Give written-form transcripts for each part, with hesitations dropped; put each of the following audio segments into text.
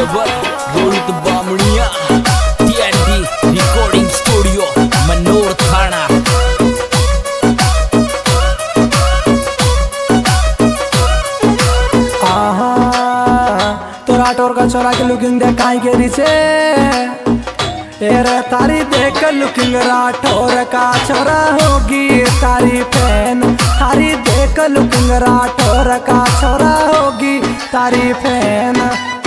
बराबर Rohit Bamaniya TNT recording studio Manor थाना। तो राठौर का छोरा के लुकिंग देख काई के रीचे रे तारी देख लुकिंग राठौर का छोरा होगी तारी फैन। तारी देख लुकिंग राठौर का छोरा होगी तारी फैन।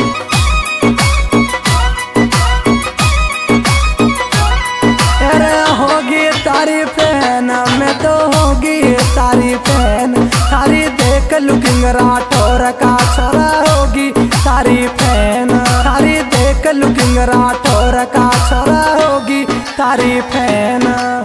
अरे होगी तारी फैन मैं तो होगी तारी फैन। तारी देख लुकिंग राठौर का छोरा होगी तारी फैन। तारी देख लुकिंग राठौर का छोरा होगी तारी फैन।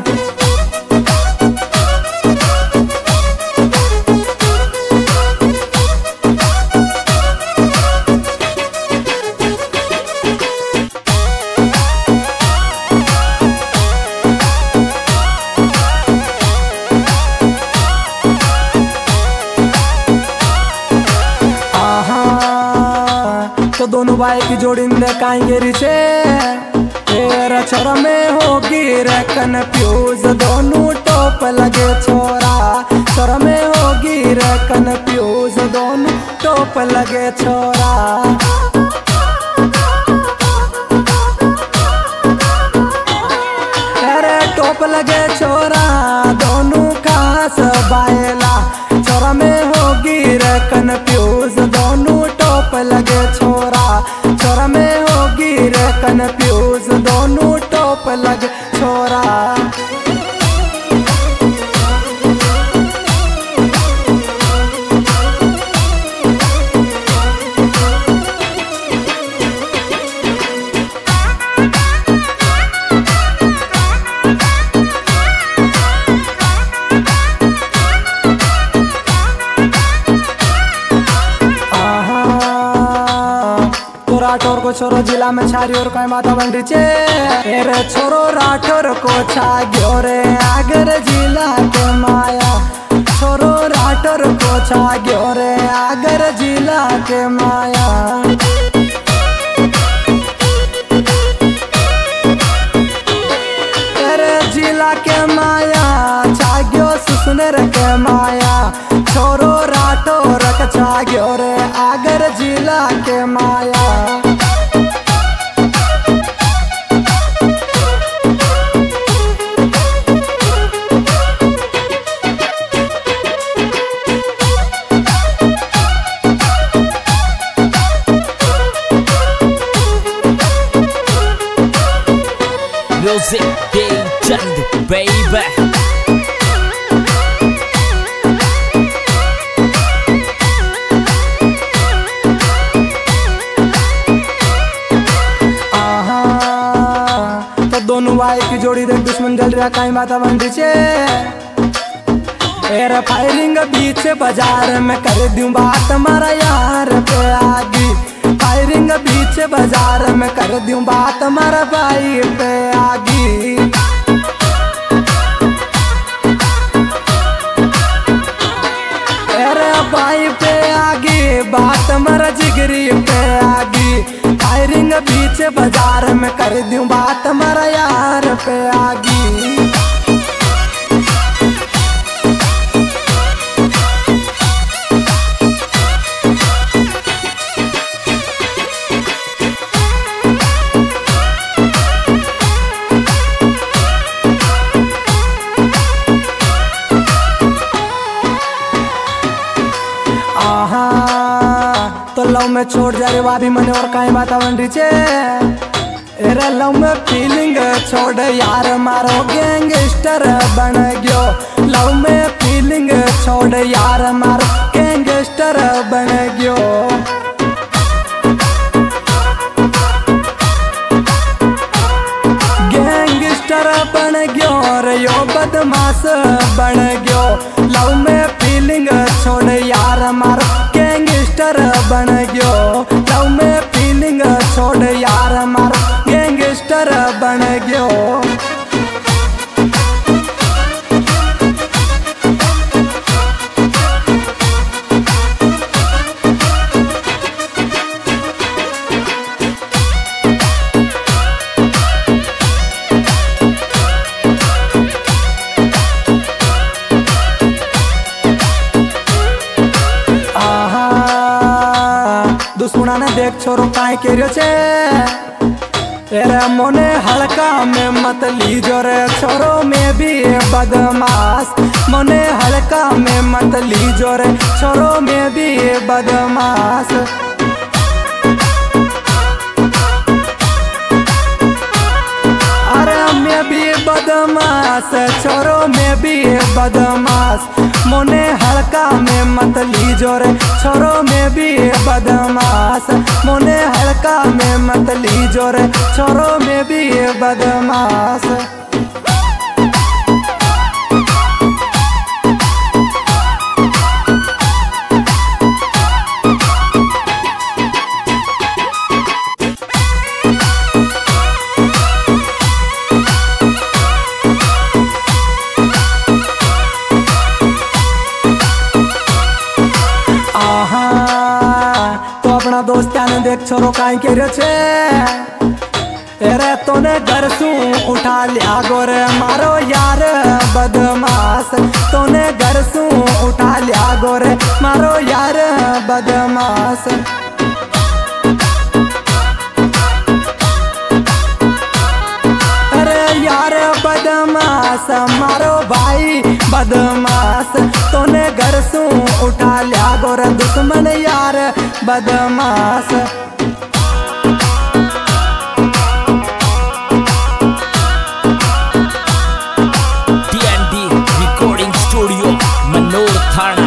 तो दोनों भाई की जोड़ी ने काई रिचे तेरा छोरा में होगी रे कन्फ्यूज। दोनों टॉप लगे छोरा छोरा में होगी रे कन्फ्यूज। दोनों टॉप लगे छोरा। अरे टॉप लगे छोरा दोनों खास बायला। छोरा में होगी रे कन्फ्यूज। दोनों टॉप लगे छोरा छोरा में होगी रे कन्फ्यूज। दोनों टॉप लगे छोरा। राठौर को छोरो जिला में छारी और कई माता बन रिचे रे छोरो राठौर को छा गयो रे आगर जिला के माया। छोरो राठौर को छा गयो रे आगर जिला के माया। तेरे जिला के माया छा गयो सुसनेर के माया। छोरो राठौर का छा गयो रे आगर जिला के माया। Music Game Chand baby। तो दोनों भाई की जोड़ी देख दुश्मन जल रहा काई माता बन रीचे एरे फायरिंग बीच बाजार में कर दूं बात मारा यार पे आगी। फायरिंग बीच बाजार में कर दूं बात मारा भाई पे आगी। अरे भाई पे आगी बात मारा जिगरी पे आगी। फायरिंग बीच बाजार में कर दूं बात मारा यार पे आगी। तो लव में छोड़ जा रे भाभी मने और काई बाता बन रही चे एरे लव में फीलिंग छोड़ यार मारो गैंगस्टर बन गयो। लव में फीलिंग छोड़ यार मारो गैंगस्टर बन गयो। गैंगस्टर बन गयो रे यो बदमाश बन गयो। लव में फीलिंग छोड़ यार मारो गैंगस्टर बन गयो। लव में फीलिंग छोड़ यार मारो गैंगस्टर बन गयो। देख छोरो काहे के रियो छे। तेरे मोने हल्का में मत लीजो रे छोरो में भी बदमाश। मोने हल्का में मत लीजो रे छोरो में भी बदमाश। अरे मैं भी बदमाश छोरो में भी बदमाश। मोने हल्का में मत लीजो रे छोरो में भी बदमाश। मोने हल्का में मत लीजो रे छोरो में भी बदमाश। अपना दोस्ता ने देख छोरो काहे के रियो छे। तेरे तोने घर सू उठा लिया गोरे मारो यार बदमाश। तोने घर सू उठा लिया गोरे मारो यार बदमाश। अरे यार बदमाश मारो भाई बदमाश। तोने घर सू उठा लिया गोरे दुश्मन यार बदमाश। TNT Recording Studio मनोर थाना।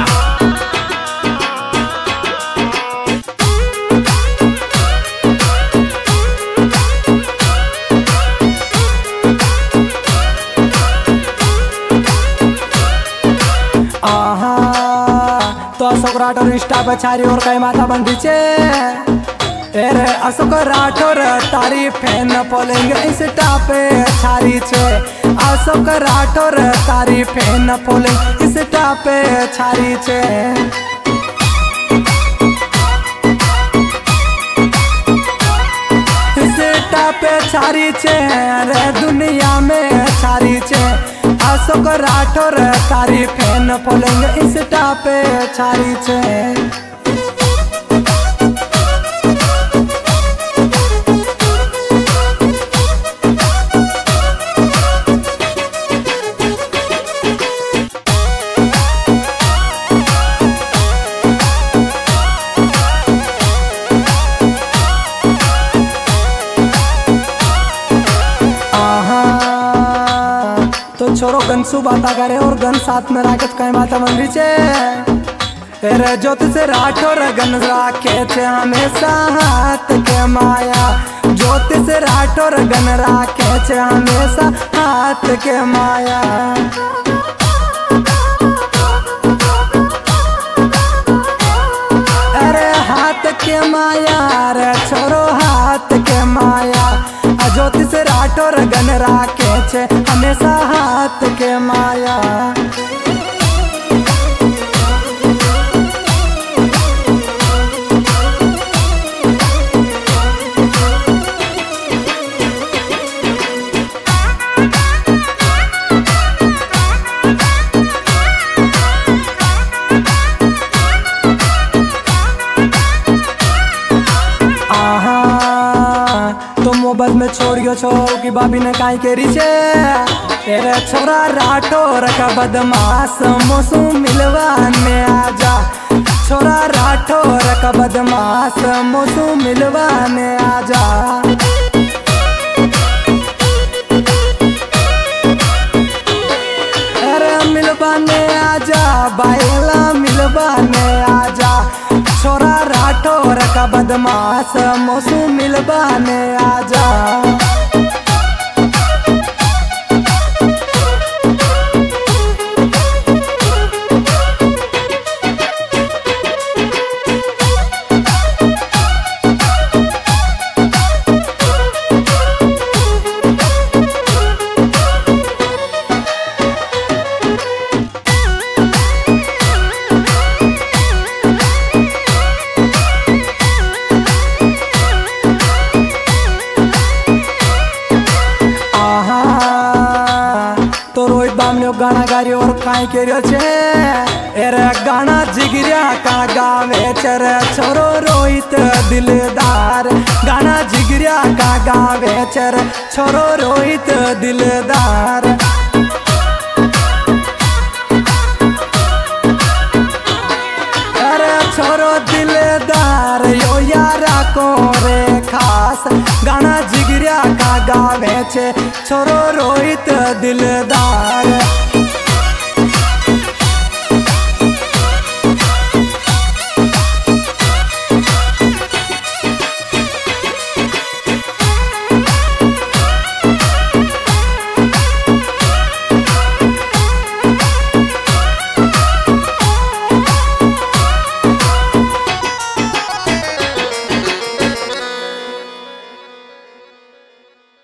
तो अशोक राठौर इंस्टा पे छारी और कई माता बंदी छे। अरे अशोक राठौर तारी फैन फॉलोइंग इंस्टा पे छारी छे। अशोक राठौर तारी फैन फॉलोइंग इंस्टा पे छारी छे। इंस्टा पे छारी छे अरे दुनिया में छारी छे। अशोक राठौर तारी फैन फॉलोइंग इंस्टा पे छारी छे। तो छोरो गनसू बाता करे और गन साथ में राखत कई माता मंदिर छे। रे ज्योतिष राठौर गन राखे छे हमेशा हाथ के माया। ज्योतिष राठौर गन राखे छे हमेशा हाथ के माया। अरे हाथ के माया रे छोरो हाथ के माया। ज्योतिष राठौर गन राखे छे हमेशा हाथ के माया। तो मोहब्बत में छोड़ियो छो कि भाभी ने काई केरी छे। तेरे छोरा राठौर का बदमाश मोसू मिलवाने आजा। छोरा राठौर का बदमाश मोसू मिलवाने आजा। अरे मिलवाने आजा बायला मिलवाने आजा। छोरा राठौर का बदमाश मोसू मिलवाने आजा। छोरो रोहित बामणियो गाना गा रह्यो और काई कह रह्यो छे एरे गाना जिगरिया का गावे छे रे छोरो रोहित दिलदार गाना जिगरिया का गावे छे रे छोरो रोहित दिलदार छोरो दिलदार यो यारा को रे खास गाना जिगरिया का गावे छे छोरो रोहित दिलदार